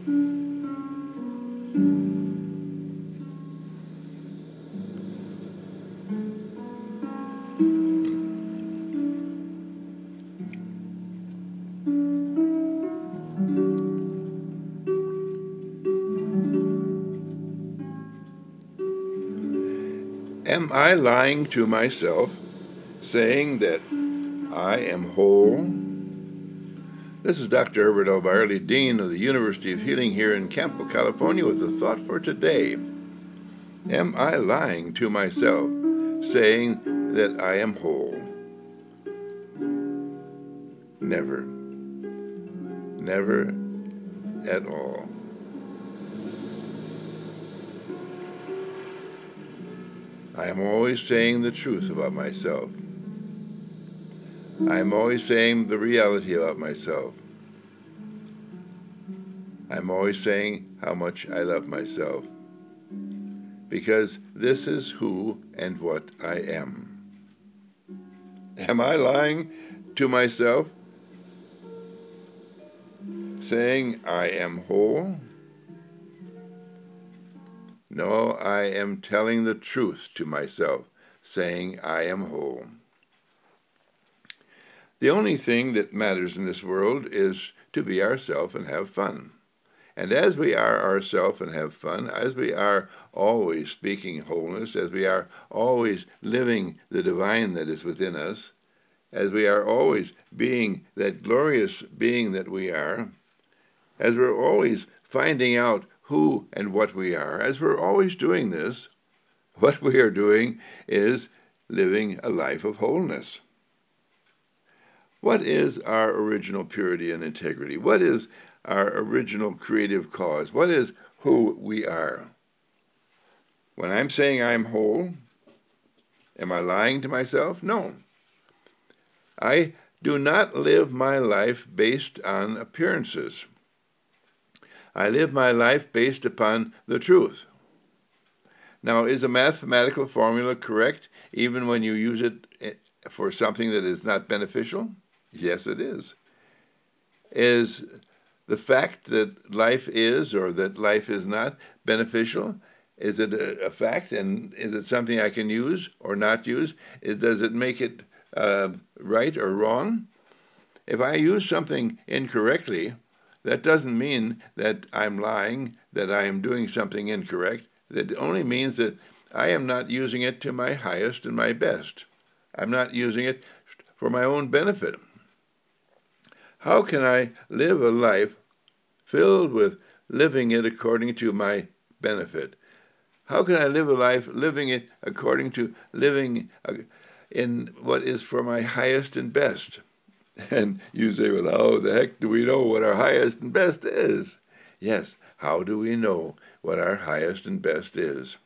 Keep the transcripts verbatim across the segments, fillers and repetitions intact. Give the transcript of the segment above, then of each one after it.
Am I lying to myself, saying that I am whole? This is Doctor Herbert L. Byerly, Dean of the University of Healing here in Campo, California, with a thought for today. Am I lying to myself, saying that I am whole? Never. Never at all. I am always saying the truth about myself. I am always saying the reality about myself. I'm always saying how much I love myself, because this is who and what I am. Am I lying to myself, saying I am whole? No, I am telling the truth to myself, saying I am whole. The only thing that matters in this world is to be ourselves and have fun. And as we are ourselves and have fun, as we are always speaking wholeness, as we are always living the divine that is within us, as we are always being that glorious being that we are, as we're always finding out who and what we are, as we're always doing this, what we are doing is living a life of wholeness. What is our original purity and integrity? What is our original creative cause? What is who we are? When I'm saying I'm whole, am I lying to myself? No. I do not live my life based on appearances. I live my life based upon the truth. Now, is a mathematical formula correct even when you use it for something that is not beneficial? Yes, it is. Is the fact that life is or that life is not beneficial, is it a, a fact, and is it something I can use or not use? Is, does it make it uh, right or wrong? If I use something incorrectly, that doesn't mean that I'm lying, that I am doing something incorrect. That only means that I am not using it to my highest and my best. I'm not using it for my own benefit. How can I live a life filled with living it according to my benefit? How can I live a life living it according to living in what is for my highest and best? And you say, well, how the heck do we know what our highest and best is? Yes, how do we know what our highest and best is?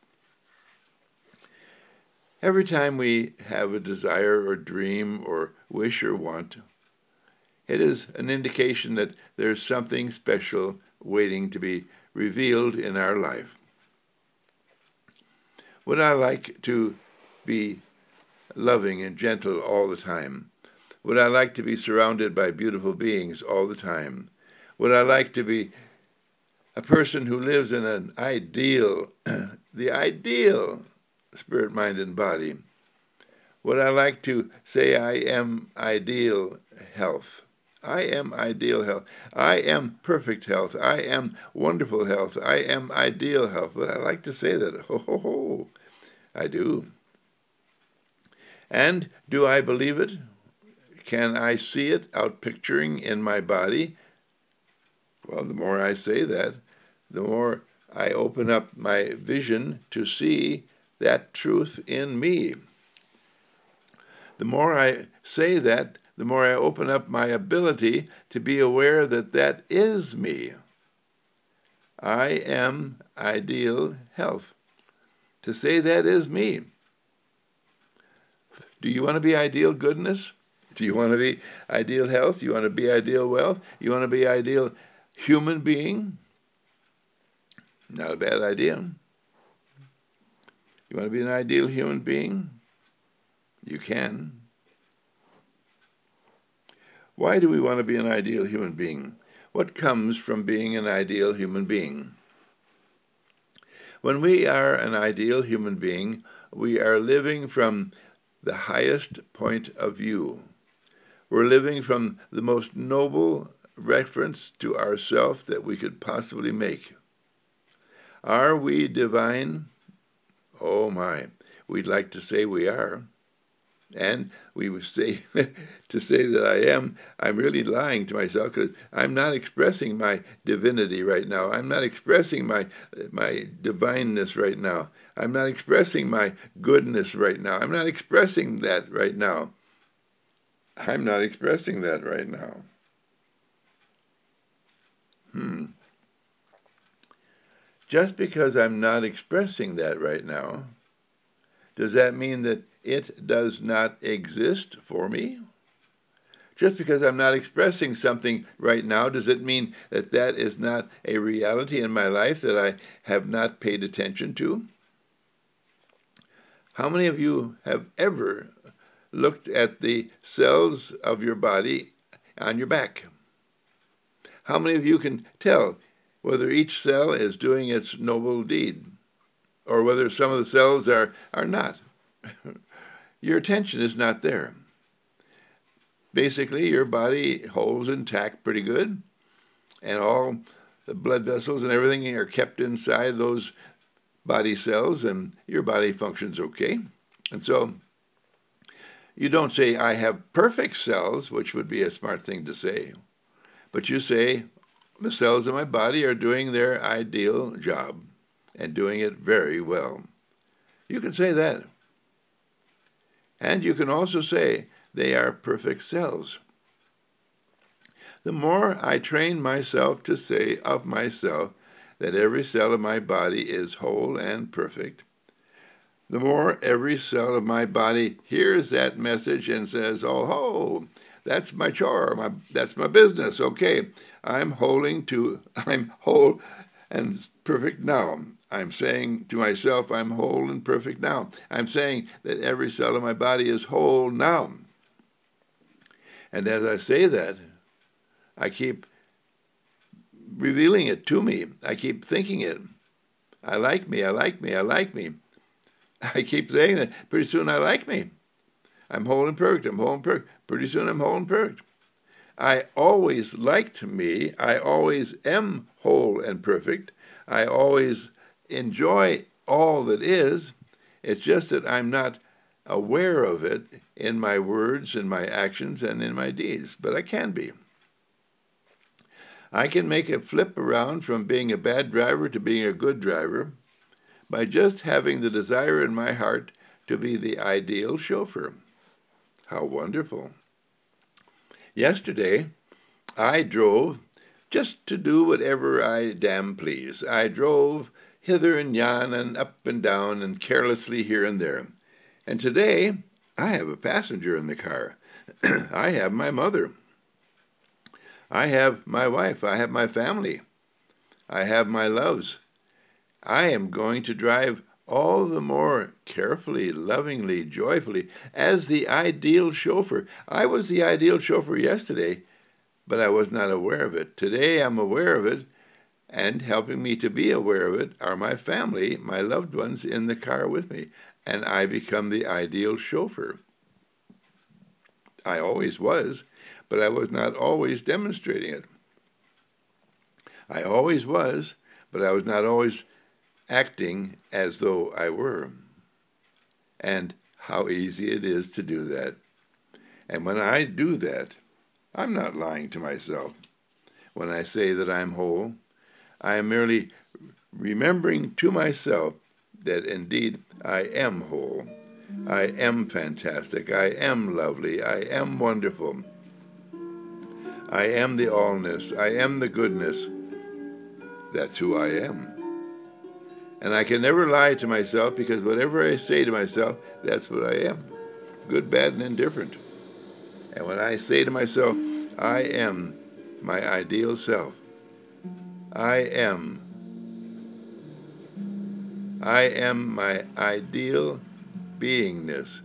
Every time we have a desire or dream or wish or want, it is an indication that there's something special waiting to be revealed in our life. Would I like to be loving and gentle all the time? Would I like to be surrounded by beautiful beings all the time? Would I like to be a person who lives in an ideal, the ideal spirit, mind, and body? Would I like to say I am ideal health? I am ideal health. I am perfect health. I am wonderful health. I am ideal health. Would I like to say that? Ho, ho, ho. I do. And do I believe it? Can I see it out picturing in my body? Well, the more I say that, the more I open up my vision to see that truth in me. The more I say that, the more I open up my ability to be aware that that is me. I am ideal health. To say that is me. Do you want to be ideal goodness? Do you want to be ideal health? Do you want to be ideal wealth? You want to be ideal human being? Not a bad idea. You want to be an ideal human being? You can. Why do we want to be an ideal human being? what comes from being an ideal human being. When we are an ideal human being, we are living from the highest point of view. We're living from the most noble reference to ourself that we could possibly make. Are we divine? Oh my, we'd like to say we are. And we would say, to say that I am, I'm really lying to myself because I'm not expressing my divinity right now. I'm not expressing my, my divineness right now. I'm not expressing my goodness right now. I'm not expressing that right now. I'm not expressing that right now. Hmm. Just because I'm not expressing that right now, does that mean that it does not exist for me? Just because I'm not expressing something right now, does it mean that that is not a reality in my life that I have not paid attention to? How many of you have ever looked at the cells of your body on your back? How many of you can tell whether each cell is doing its noble deed, or whether some of the cells are, are not? Your attention is not there. Basically, your body holds intact pretty good, and all the blood vessels and everything are kept inside those body cells, and your body functions okay. And so you don't say, I have perfect cells, which would be a smart thing to say, but you say, the cells of my body are doing their ideal job and doing it very well. You can say that. And you can also say, they are perfect cells. The more I train myself to say of myself that every cell of my body is whole and perfect, the more every cell of my body hears that message and says, oh ho, that's my chore, my, that's my business, okay, I'm holding to, I'm whole and perfect now. I'm saying to myself, I'm whole and perfect now. I'm saying that every cell of my body is whole now. And as I say that, I keep revealing it to me. I keep thinking it. I like me, I like me, I like me. I keep saying that. Pretty soon I like me. I'm whole and perfect, I'm whole and perfect. Pretty soon I'm whole and perfect. I always liked me. I always am whole and perfect. I always enjoy all that is. It's just that I'm not aware of it in my words and my actions and in my deeds, but I can be. I can make a flip around from being a bad driver to being a good driver by just having the desire in my heart to be the ideal chauffeur. How wonderful. Yesterday, I drove just to do whatever I damn please. I drove hither and yon and up and down and carelessly here and there. And today, I have a passenger in the car. I have my mother. I have my wife. I have my family. I have my loves. I am going to drive all the more carefully, lovingly, joyfully, as the ideal chauffeur. I was the ideal chauffeur yesterday, but I was not aware of it. Today I'm aware of it, and helping me to be aware of it are my family, my loved ones in the car with me, and I become the ideal chauffeur. I always was, but I was not always demonstrating it. I always was, but I was not always acting as though I were. And how easy it is to do that. And when I do that, I'm not lying to myself. When I say that I'm whole, I am merely remembering to myself that indeed I am whole. I am fantastic. I am lovely. I am wonderful. I am the allness. I am the goodness. That's who I am. And I can never lie to myself because whatever I say to myself, that's what I am. Good, bad, and indifferent. And when I say to myself, I am my ideal self, I am, I am my ideal beingness,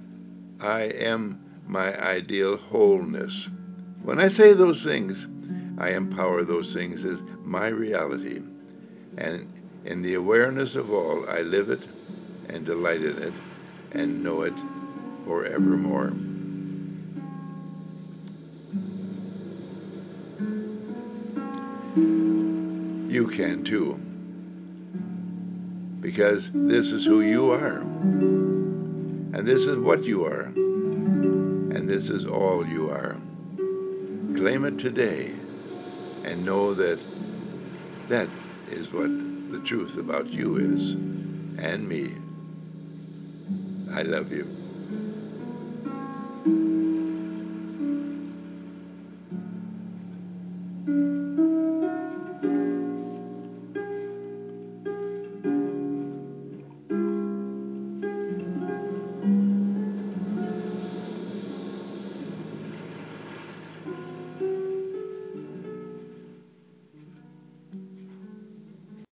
I am my ideal wholeness. When I say those things, I empower those things as my reality. And in the awareness of all, I live it and delight in it and know it forevermore. You can too, because this is who you are, and this is what you are, and this is all you are. Claim it today and know that that is what the truth about you is and me. I love you.